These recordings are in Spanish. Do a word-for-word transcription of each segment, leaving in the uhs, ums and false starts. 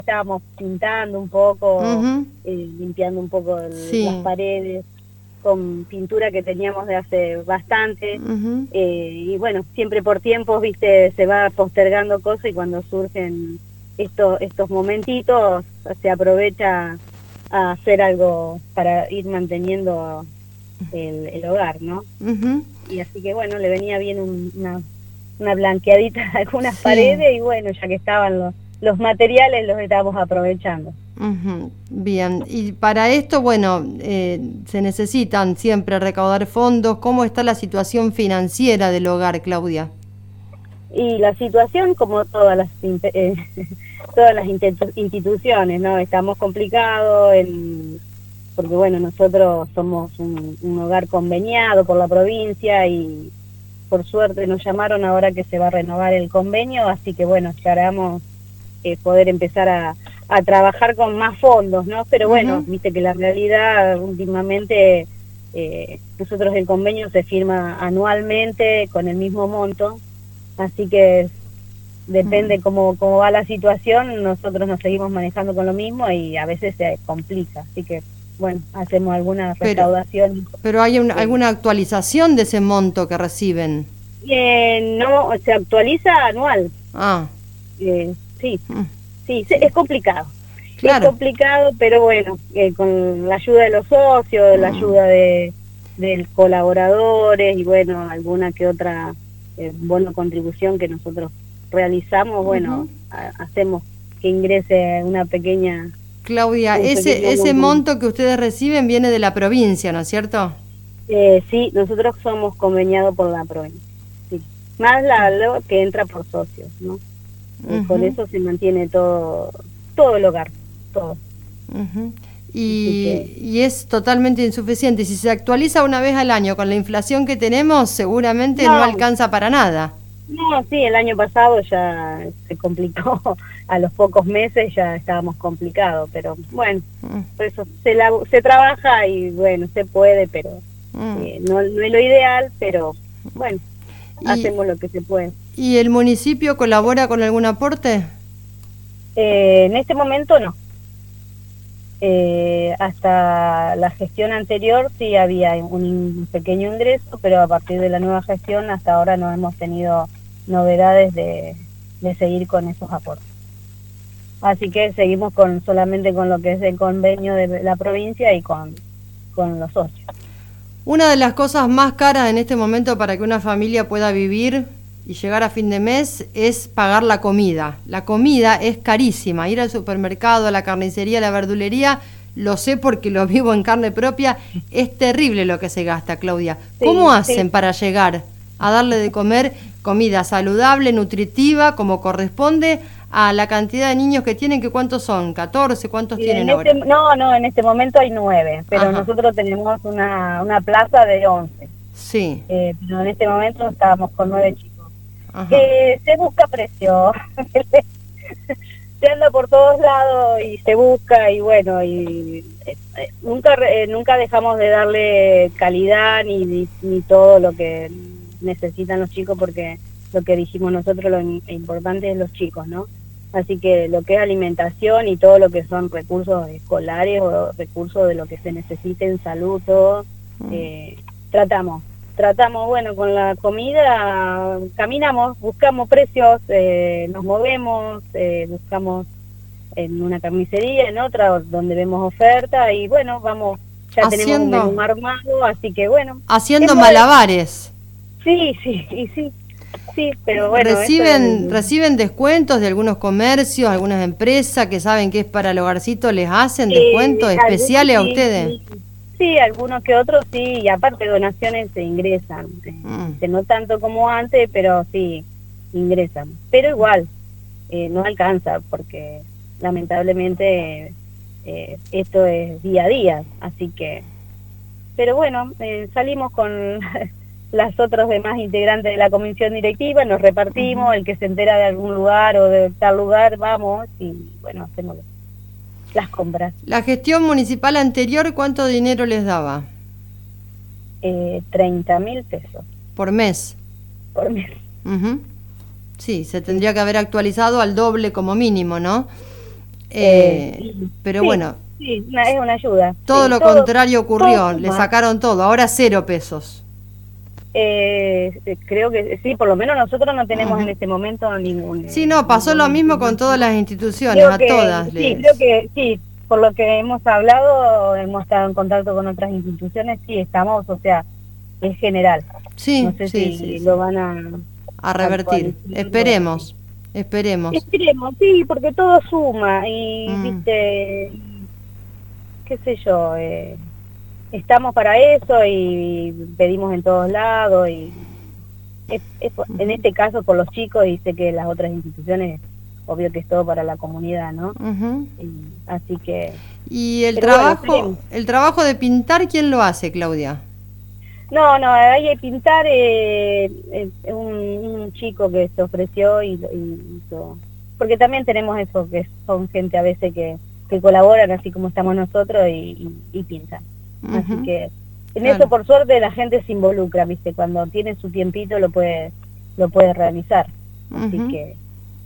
estábamos pintando un poco, Ujú. eh, limpiando un poco el, Sí. las paredes con pintura que teníamos de hace bastante. Ujú. Eh, y bueno, siempre por tiempos, viste, se va postergando cosas y cuando surgen estos, estos momentitos se aprovecha a hacer algo para ir manteniendo el, el hogar, ¿no? Ujú. Y así que bueno, le venía bien un, una, una blanqueadita de algunas Sí. paredes y bueno, ya que estaban los, los materiales los estábamos aprovechando. Ujú. Bien, y para esto, bueno, eh, se necesitan siempre recaudar fondos. ¿Cómo está la situación financiera del hogar, Claudia? Y la situación, como todas las eh, todas las instituciones, ¿no? Estamos complicados en, porque bueno, nosotros somos un, un hogar conveniado por la provincia y por suerte nos llamaron ahora que se va a renovar el convenio, así que bueno, esperamos eh, poder empezar a, a trabajar con más fondos, ¿no? Pero bueno, Ujú. viste que la realidad últimamente, eh, nosotros el convenio se firma anualmente con el mismo monto, así que depende cómo, cómo va la situación, nosotros nos seguimos manejando con lo mismo y a veces se complica, así que bueno, hacemos alguna Pero, recaudación. pero hay un- eh, alguna actualización de ese monto que reciben. eh, no, se actualiza anual, Ah, eh, sí, mm, sí, se- sí, es complicado, es claro. complicado, pero bueno, eh, con la ayuda de los socios, la Mm. ayuda de, de colaboradores y bueno, alguna que otra eh, bono contribución que nosotros realizamos, bueno, Ujú. ha- hacemos que ingrese una pequeña, Claudia, un ese, pequeño ese monto. monto que ustedes reciben viene de la provincia, ¿no es cierto? Eh, sí, nosotros somos conveniados por la provincia, sí, más la lo que entra por socios, ¿no? Eh, con Ujú. eso se mantiene todo, todo el hogar, todo. Ujú. Así que, Y, y es totalmente insuficiente. Si se actualiza una vez al año con la inflación que tenemos, seguramente no no, alcanza para nada. no, sí, el año pasado ya se complicó, a los pocos meses ya estábamos complicados, pero bueno, Mm, por eso se, la, se trabaja y bueno, se puede, pero mm. eh, no, no es lo ideal, pero bueno, ¿Y, hacemos lo que se puede. ¿Y el municipio colabora con algún aporte? Eh, en este momento no. Eh, hasta la gestión anterior sí había un pequeño ingreso, pero a partir de la nueva gestión hasta ahora no hemos tenido novedades de, de seguir con esos aportes. Así que seguimos con solamente con lo que es el convenio de la provincia y con, con los socios. Una de las cosas más caras en este momento para que una familia pueda vivir y llegar a fin de mes es pagar la comida. La comida es carísima. Ir al supermercado, a la carnicería, a la verdulería, lo sé porque lo vivo en carne propia, es terrible lo que se gasta, Claudia. ¿Cómo Sí, sí. hacen para llegar a darle de comer comida saludable, nutritiva, como corresponde a la cantidad de niños que tienen? ¿Que cuántos son? ¿catorce? ¿Cuántos Y en tienen este, ahora? no, no, en este momento hay nueve, pero Ajá, nosotros tenemos una, una plaza de once. sí, Eh, pero en este momento estábamos con nueve chicos. ajá. Eh, se busca precio. Se anda por todos lados y se busca y bueno, y eh, eh, nunca eh, nunca dejamos de darle calidad ni, ni, ni todo lo que necesitan los chicos, porque lo que dijimos nosotros, lo importante es los chicos, ¿no? Así que lo que es alimentación y todo lo que son recursos escolares o recursos de lo que se necesite en salud, todo, eh, tratamos. Tratamos, bueno, con la comida, caminamos, buscamos precios, eh, nos movemos, eh, buscamos en una carnicería, en otra donde vemos oferta y bueno, vamos, ya tenemos un Haciendo, menú armado, así que bueno, es haciendo mover, malabares. sí, sí, y sí, sí, pero bueno, esto Reciben, es, reciben descuentos de algunos comercios, algunas empresas que saben que es para el hogarcito, les hacen descuentos eh, algunos especiales a sí, ustedes. sí, sí, algunos que otros sí, y aparte donaciones se ingresan, eh, Mm. este, no tanto como antes, pero sí, ingresan, pero igual, eh, no alcanza porque lamentablemente eh, esto es día a día, así que, pero bueno, eh, salimos con las otras demás integrantes de la comisión directiva, nos repartimos, el que se entera de algún lugar o de tal lugar, vamos y bueno, hacemos las compras. La gestión municipal anterior, ¿cuánto dinero les daba? Eh, treinta mil pesos Por mes. por mes. Ujú. Sí, se Sí. tendría que haber actualizado al doble como mínimo, ¿no? Eh, Eh, pero sí, bueno, sí, una- es una ayuda. todo Sí, lo todo, contrario ocurrió, todo le suma. sacaron todo, ahora cero pesos. Eh, eh, creo que sí, por lo menos nosotros no tenemos en Ujú. este momento ningún, Sí, eh, no, pasó lo ninguna mismo con todas información. las instituciones, Creo a que todas sí, creo les... que sí, por lo que hemos hablado, hemos estado en contacto con otras instituciones, sí estamos, o sea, es general. No Sí, sé sí, sí, si lo sí. van a A revertir. actualizar o sí. Esperemos, esperemos. Esperemos, sí, porque todo suma y, Mm, viste, qué sé yo, eh, estamos para eso y pedimos en todos lados y es, es por- en ujú, este caso por los chicos y sé que las otras instituciones, obvio que es todo para la comunidad, ¿no? ujú. Y, así que, Y el pero bueno, trabajo, esperemos. el trabajo de pintar, ¿quién lo hace, Claudia? No, no, hay que pintar eh, eh, un, un chico que se ofreció y, y hizo, porque también tenemos eso, que son gente a veces que, que colaboran así como estamos nosotros y, y, y pintan. Así Ujú, que en eso claro. por suerte la gente se involucra, viste, cuando tiene su tiempito lo puede, lo puede realizar. Así Ujú. que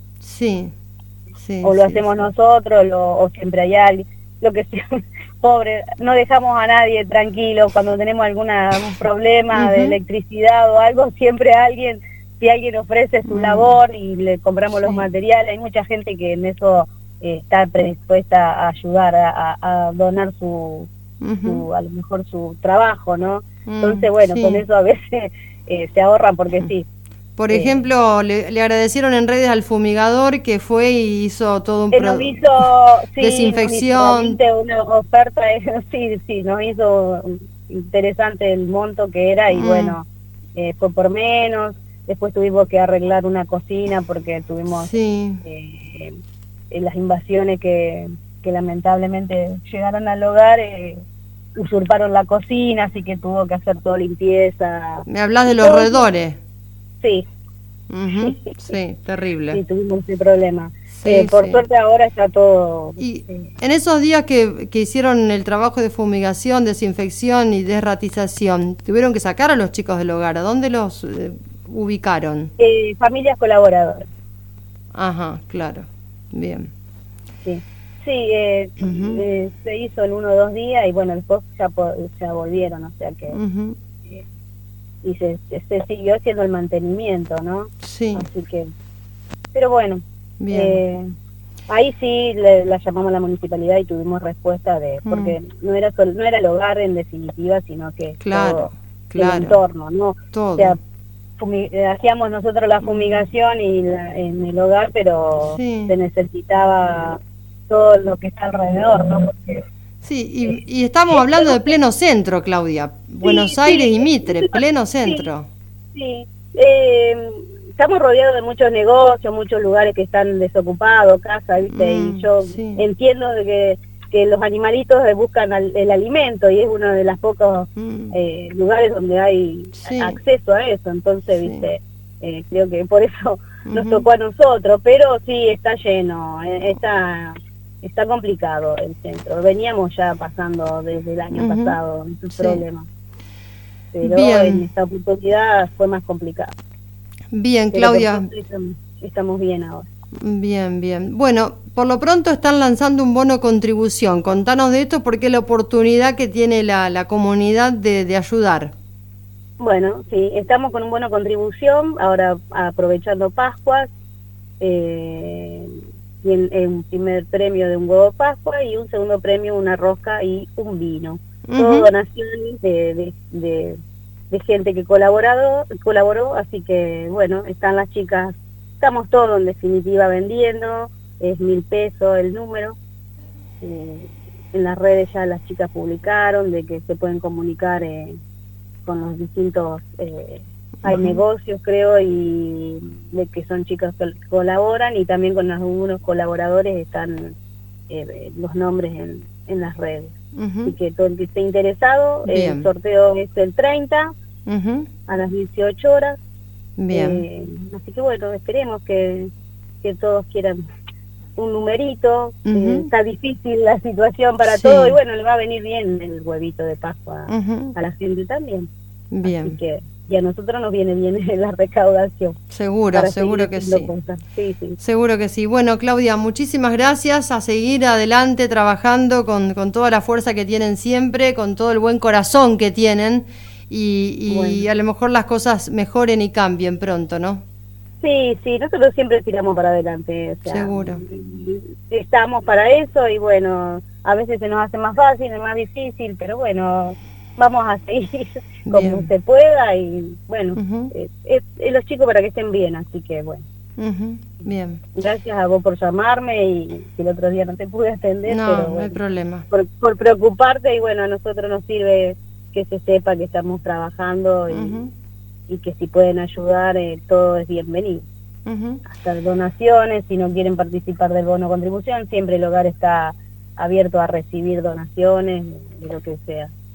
Sí, sí, o lo sí, hacemos sí. nosotros lo, o siempre hay alguien, lo que sea, pobre, no dejamos a nadie tranquilo cuando tenemos alguna un problema de Ujú. electricidad o algo, siempre alguien, si alguien ofrece su Mm, labor y le compramos los sí. materiales, hay mucha gente que en eso eh, está predispuesta a ayudar, a, a- a donar su, Ujú. su, a lo mejor su trabajo, ¿no? Mm, Entonces, bueno, con sí. eso a veces eh, se ahorran porque sí. Por eh, ejemplo, le, le agradecieron en redes al fumigador que fue y hizo todo un Eh, nos pro- hizo, sí, nos hizo desinfección. realmente una oferta, eh, sí, sí, nos hizo interesante el monto que era y Mm, bueno, eh, fue por menos. Después tuvimos que arreglar una cocina porque tuvimos sí. eh, eh, las invasiones que, que lamentablemente llegaron al hogar, eh, usurparon la cocina, así que tuvo que hacer toda limpieza Me hablas de y los todo eso, roedores. sí, Ujú, sí, terrible. sí, tuvimos ese problema. Eh, Sí, por sí. suerte ahora está todo... Y eh, en esos días que, que hicieron el trabajo de fumigación, desinfección y desratización, tuvieron que sacar a los chicos del hogar. ¿A dónde los eh, ubicaron? Eh, familias colaboradoras, Ajá, claro. Bien. sí. Sí, eh, Ujú, eh, se hizo en uno o dos días y bueno, después ya, po- ya volvieron, o sea que... ujú, eh, y se, se, se siguió haciendo el mantenimiento, ¿no? sí, Así que... Pero bueno, bien. eh, ahí sí le, la llamamos a la municipalidad y tuvimos respuesta de... Mm, Porque no era, sol, no era el hogar en definitiva, sino que claro, todo el claro. entorno, ¿no? O sea, Todo. fumi- eh, hacíamos nosotros la Mm, fumigación y la- en el hogar, pero sí. se necesitaba todo lo que está alrededor, ¿no? Porque, Sí, eh, y, y estamos es hablando algo de que pleno centro, Claudia. sí, Buenos Aires sí, y es Mitre, una- pleno sí, centro. sí. Eh, estamos rodeados de muchos negocios, muchos lugares que están desocupados, casas, ¿viste? Y Mm, yo sí. entiendo de que, que los animalitos eh, buscan al- el alimento y es uno de los pocos Mm, eh, lugares donde hay a- sí, acceso a eso. Entonces, sí. ¿viste? Eh, creo que por eso nos Ujú, tocó a nosotros, pero sí está lleno, eh, está está complicado el centro. Veníamos ya pasando desde el año ujú, pasado estos sí. problemas, pero en Bien, esta oportunidad fue más complicado. bien, Pero por Claudia. suerte estamos, estamos bien ahora. Bien, bien. Bueno, por lo pronto están lanzando un bono contribución. Contanos de esto porque es la oportunidad que tiene la, la comunidad de, de ayudar. Bueno, sí, estamos con un bono contribución, ahora aprovechando Pascuas, eh, y en, en un primer premio de un huevo Pascua y un segundo premio una rosca y un vino. Todo Ujú, donaciones de, de, de, de gente que colaborado, colaboró, así que bueno, están las chicas, estamos todos en definitiva vendiendo, es mil pesos el número. Eh, en las redes ya las chicas publicaron de que se pueden comunicar eh, con los distintos, eh, hay ujú, negocios creo, y de que son chicas que colaboran y también con algunos colaboradores están eh, los nombres en, en las redes. Así ujú. que todo el que esté interesado, el Bien, sorteo es el treinta ujú, a las dieciocho horas. bien. Eh, así que bueno, esperemos que, que todos quieran un numerito. Eh, Ujú, está difícil la situación para todo y sí. bueno, le va a venir bien el huevito de Pascua Ujú. a la gente también. Bien. Así que, y a nosotros nos viene bien la recaudación. Seguro, seguro que sí. sí. Sí, Seguro que sí. Bueno, Claudia, muchísimas gracias, a seguir adelante trabajando con, con toda la fuerza que tienen siempre, con todo el buen corazón que tienen, y, y bueno, a lo mejor las cosas mejoren y cambien pronto, ¿no? Sí, sí, nosotros siempre tiramos para adelante. O sea, seguro. Estamos para eso y bueno, a veces se nos hace más fácil, es más difícil, pero bueno, vamos a seguir como bien. Se pueda y bueno, uh-huh. es, es, es los chicos para que estén bien, así que bueno. Uh-huh. Bien. Gracias a vos por llamarme y si el otro día no te pude atender, no, pero bueno, no hay problema. Por, por preocuparte y bueno, a nosotros nos sirve que se sepa que estamos trabajando y, uh-huh. y que si pueden ayudar, eh, todo es bienvenido. Uh-huh. Hasta donaciones, si no quieren participar del bono contribución, siempre el hogar está abierto a recibir donaciones, de lo que sea.